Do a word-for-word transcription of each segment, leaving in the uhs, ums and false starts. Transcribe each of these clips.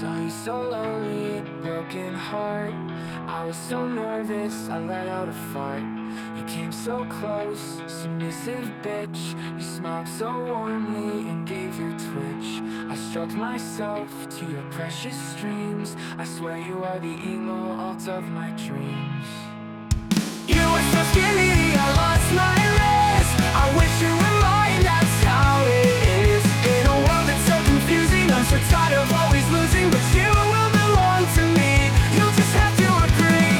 Saw you so lonely, a broken heart. I was so nervous, I let out a fart. You came so close, submissive bitch. You smiled so warmly and gave your twitch. I stroked myself to your precious streams. I swear you are the emo alt of my dreams. You were so skinny, I lost my wrist. I wish you were mine, that's how it is. In a world that's so confusing, I'm so tired of always losing. But you will belong to me, you'll just have to agree.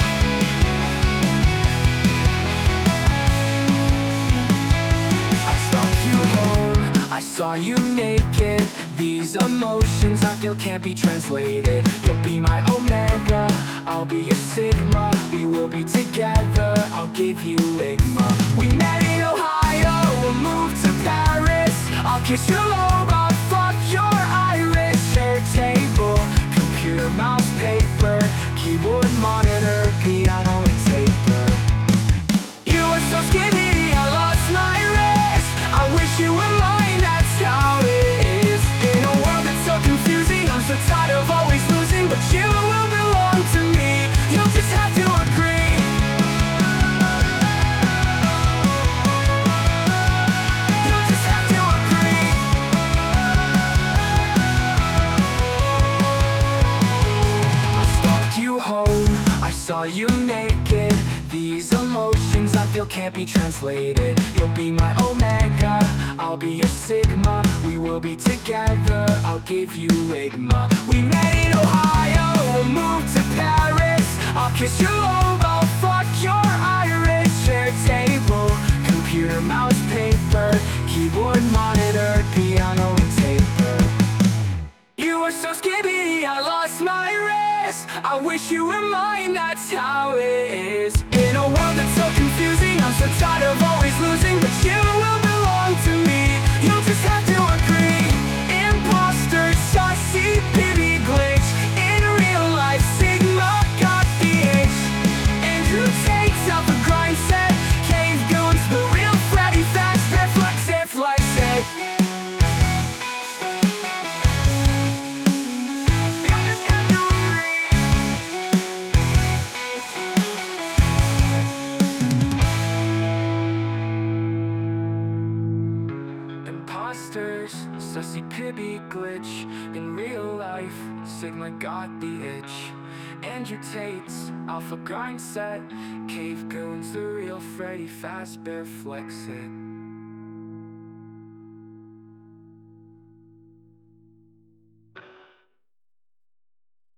I stalked you home, I saw you naked. These emotions I feel can't be translated. You'll be my omega, I'll be your sigma. We will be together, I'll give you ligma. We met in Ohio, we'll move to Paris. I'll kiss your lobe, I'll fuck your iris. Share table, computer, mouse, paper, keyboard, monitor, piano, and taper. You were so skinny, I lost my wrist. I wish you were mine, that's how it is. In a world that's so confusing, I'm so tired of always losing. But you will belong to me, you'll just have to agree. You'll just have to agree. I stalked you home, I saw you naked. These emotions I feel can't be translated. You'll be my omega, I'll be your sigma. We will be together, I'll give you ligma. We met in Ohio, we'll move to Paris. I'll kiss your lobe, I'll fuck your iris. Share table, computer, mouse, paper, keyboard, monitor, piano, and taper. You were so skinny, I lost my wrist. I wish you were mine, that's how it is. In a world that's so confusing, I'm so tired of always losing. But you will belong to me, you'll just have to agree. Imposter, sussy, baby glitch. In real life, Sigma got the itch. Andrew takes out the grind set. Cave goons, the real Freddy Fast. Flex it, flex it. Imposters, sussy pibby glitch. In real life, Sigma got the itch. Andrew Tate's alpha grind set. Cave goons, the real Freddy Fazbear, flex it.